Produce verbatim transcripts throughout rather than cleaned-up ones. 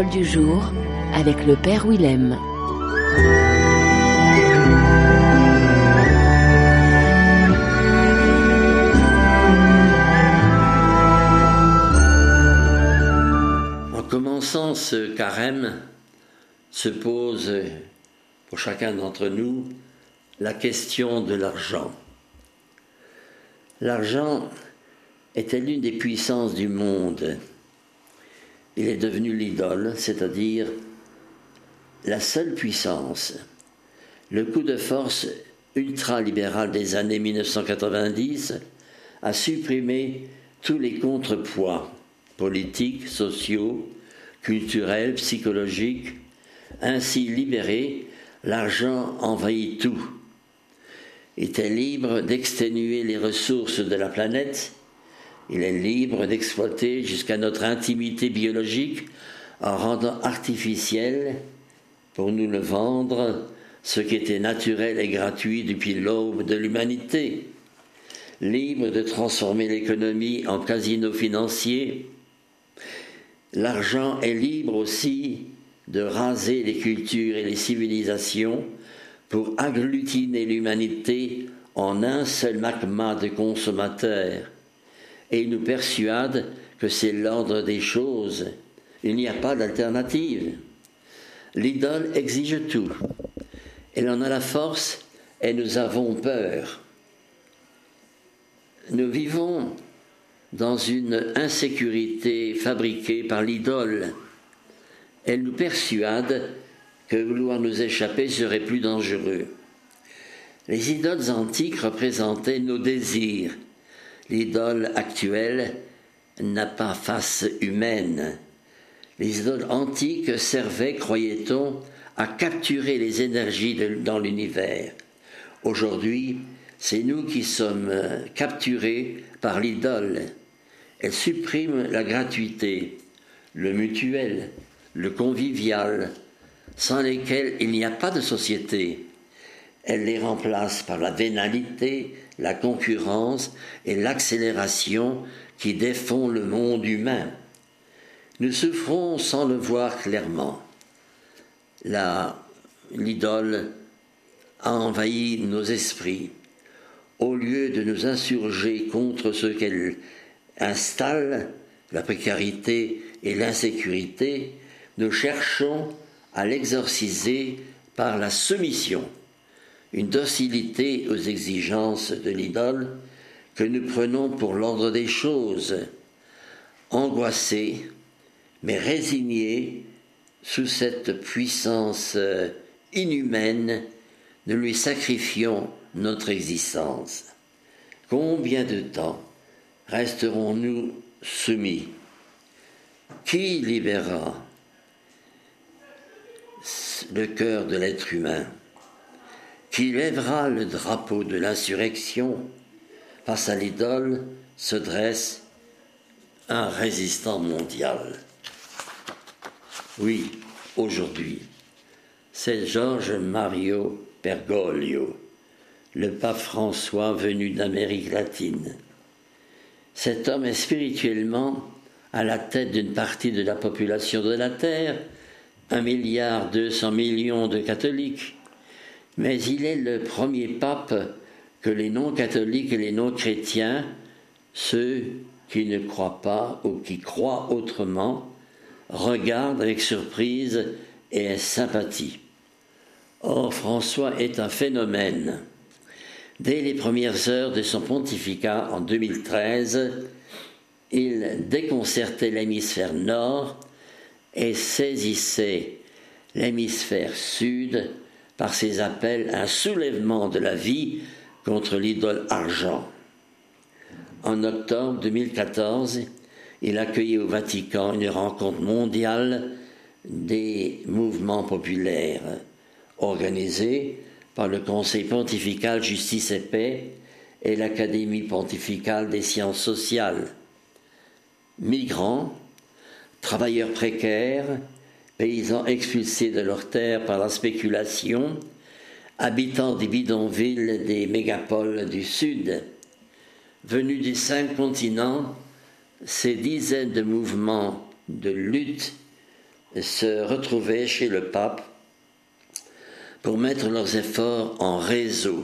Parole du jour avec le Père Willem. En commençant ce carême, se pose pour chacun d'entre nous la question de l'argent. L'argent était l'une des puissances du monde. Il est devenu l'idole, c'est-à-dire la seule puissance. Le coup de force ultralibéral des années mille neuf cent quatre-vingt-dix a supprimé tous les contrepoids politiques, sociaux, culturels, psychologiques. Ainsi libéré, l'argent envahit tout. Il était libre d'exténuer les ressources de la planète. Il est libre d'exploiter jusqu'à notre intimité biologique en rendant artificiel, pour nous le vendre, ce qui était naturel et gratuit depuis l'aube de l'humanité. Libre de transformer l'économie en casino financier. L'argent est libre aussi de raser les cultures et les civilisations pour agglutiner l'humanité en un seul magma de consommateurs. Et il nous persuade que c'est l'ordre des choses. Il n'y a pas d'alternative. L'idole exige tout. Elle en a la force et nous avons peur. Nous vivons dans une insécurité fabriquée par l'idole. Elle nous persuade que vouloir nous échapper serait plus dangereux. Les idoles antiques représentaient nos désirs. L'idole actuelle n'a pas face humaine. Les idoles antiques servaient, croyait-on, à capturer les énergies de, dans l'univers. Aujourd'hui, c'est nous qui sommes capturés par l'idole. Elle supprime la gratuité, le mutuel, le convivial, sans lesquels il n'y a pas de société. Elle les remplace par la vénalité, la concurrence et l'accélération qui défont le monde humain. Nous souffrons sans le voir clairement. La, l'idole a envahi nos esprits. Au lieu de nous insurger contre ce qu'elle installe, la précarité et l'insécurité, nous cherchons à l'exorciser par la soumission, une docilité aux exigences de l'idole que nous prenons pour l'ordre des choses, angoissés, mais résignés sous cette puissance inhumaine, nous lui sacrifions notre existence. Combien de temps resterons-nous soumis? Qui libérera le cœur de l'être humain? Qui lèvera le drapeau de l'insurrection? Face à l'idole se dresse un résistant mondial. Oui, aujourd'hui, c'est George Mario Bergoglio, le pape François venu d'Amérique latine. Cet homme est spirituellement à la tête d'une partie de la population de la Terre, un milliard deux cents millions de catholiques, mais il est le premier pape que les non-catholiques et les non-chrétiens, ceux qui ne croient pas ou qui croient autrement, regardent avec surprise et sympathie. Or, François est un phénomène. Dès les premières heures de son pontificat en deux mille treize, il déconcertait l'hémisphère nord et saisissait l'hémisphère sud par ses appels à un soulèvement de la vie contre l'idole argent. En octobre deux mille quatorze, il accueillait au Vatican une rencontre mondiale des mouvements populaires, organisée par le Conseil pontifical Justice et Paix et l'Académie pontificale des sciences sociales. Migrants, travailleurs précaires, paysans expulsés de leurs terres par la spéculation, habitants des bidonvilles des mégapoles du Sud, venus des cinq continents, ces dizaines de mouvements de lutte se retrouvaient chez le pape pour mettre leurs efforts en réseau.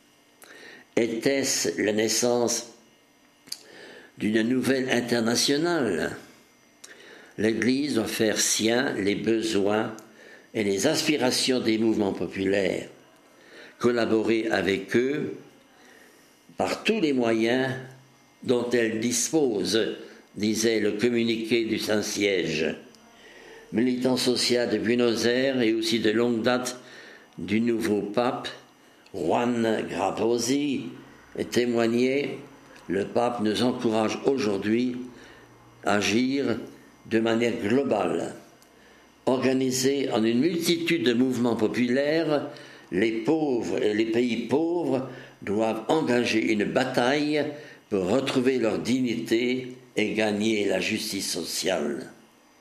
Était-ce la naissance d'une nouvelle internationale? L'Église doit faire sien les besoins et les aspirations des mouvements populaires, collaborer avec eux par tous les moyens dont elle dispose, disait le communiqué du Saint-Siège. Militant social de Buenos Aires et aussi de longue date du nouveau pape, Juan Grábosi, témoignait: le pape nous encourage aujourd'hui à agir de manière globale. Organisés en une multitude de mouvements populaires, les pauvres et les pays pauvres doivent engager une bataille pour retrouver leur dignité et gagner la justice sociale.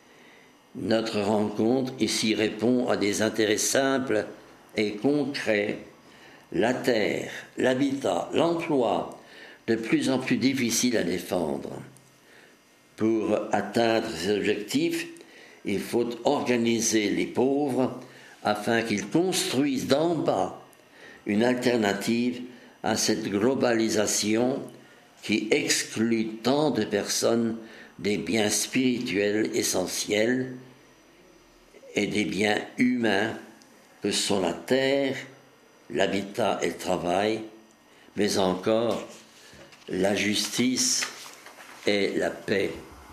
Notre rencontre ici répond à des intérêts simples et concrets: la terre, l'habitat, l'emploi, de plus en plus difficiles à défendre. Pour atteindre ces objectifs, il faut organiser les pauvres afin qu'ils construisent d'en bas une alternative à cette globalisation qui exclut tant de personnes des biens spirituels essentiels et des biens humains que sont la terre, l'habitat et le travail, mais encore la justice et la paix.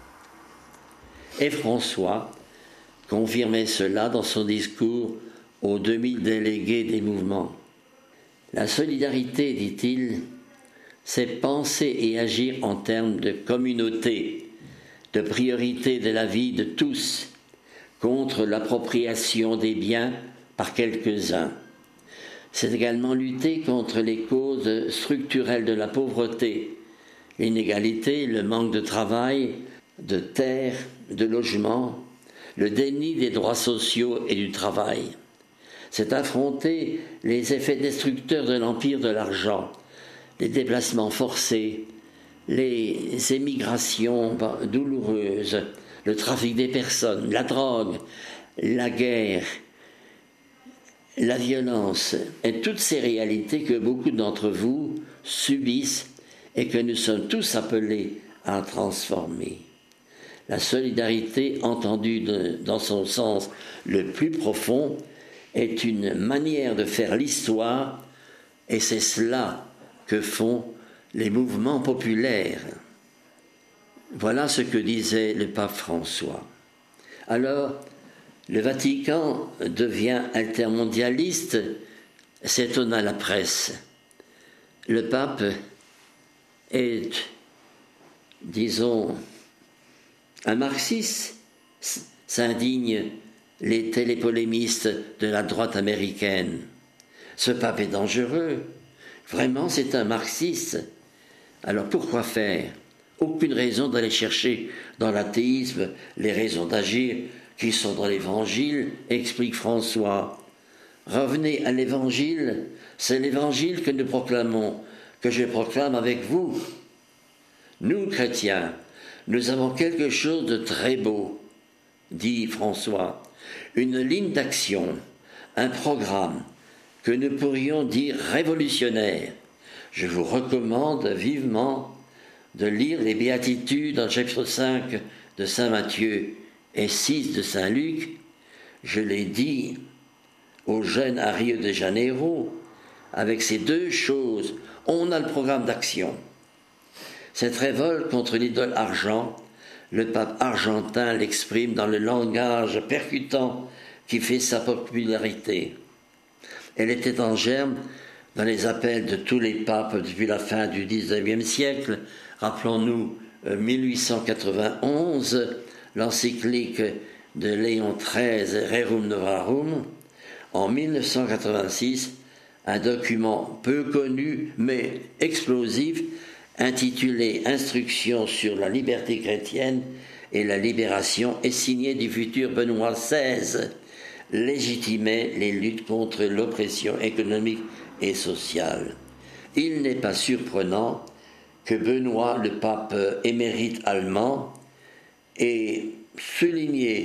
Et François confirmait cela dans son discours aux deux mille délégués des mouvements. La solidarité, dit-il, c'est penser et agir en termes de communauté, de priorité de la vie de tous, contre l'appropriation des biens par quelques-uns. C'est également lutter contre les causes structurelles de la pauvreté, l'inégalité, le manque de travail, de terre, de logement, le déni des droits sociaux et du travail. C'est affronter les effets destructeurs de l'empire de l'argent, les déplacements forcés, les émigrations douloureuses, le trafic des personnes, la drogue, la guerre, la violence et toutes ces réalités que beaucoup d'entre vous subissent et que nous sommes tous appelés à transformer. La solidarité, entendue de, dans son sens le plus profond, est une manière de faire l'histoire, et c'est cela que font les mouvements populaires. Voilà ce que disait le pape François. Alors, le Vatican devient altermondialiste, s'étonna la presse. Le pape est, disons, un marxiste, s'indignent les télépolémistes de la droite américaine. Ce pape est dangereux. Vraiment, c'est un marxiste. Alors pourquoi faire? Aucune raison d'aller chercher dans l'athéisme les raisons d'agir qui sont dans l'Évangile, explique François. Revenez à l'Évangile, c'est l'Évangile que nous proclamons, que je proclame avec vous. Nous, chrétiens, nous avons quelque chose de très beau, dit François, une ligne d'action, un programme que nous pourrions dire révolutionnaire. Je vous recommande vivement de lire les Béatitudes en chapitre cinq de saint Matthieu et six de saint Luc. Je l'ai dit aux jeunes à Rio de Janeiro, avec ces deux choses, on a le programme d'action. Cette révolte contre l'idole argent, le pape argentin l'exprime dans le langage percutant qui fait sa popularité. Elle était en germe dans les appels de tous les papes depuis la fin du dix-neuvième siècle. Rappelons-nous mille huit cent quatre-vingt-onze, l'encyclique de Léon treize, Rerum Novarum. En mille neuf cent quatre-vingt-six, un document peu connu mais explosif intitulé « Instructions sur la liberté chrétienne et la libération » est signé du futur Benoît seize, légitimait les luttes contre l'oppression économique et sociale. Il n'est pas surprenant que Benoît, le pape émérite allemand, ait souligné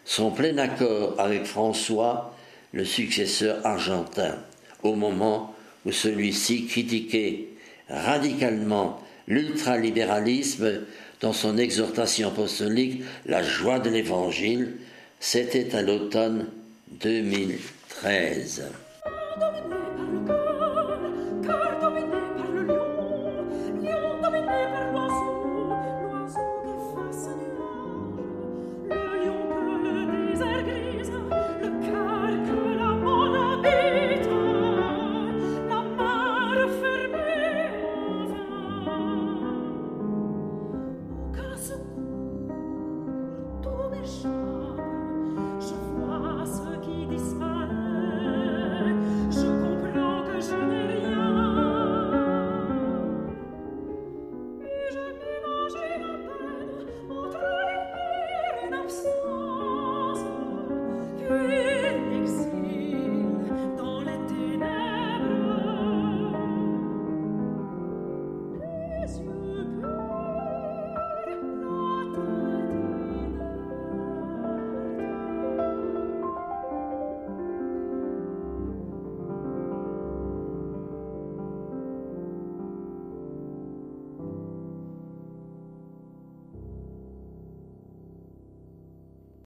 son plein accord avec François, le successeur argentin, au moment où celui-ci critiquait radicalement l'ultralibéralisme dans son exhortation apostolique « La joie de l'Évangile », c'était à l'automne deux mille treize.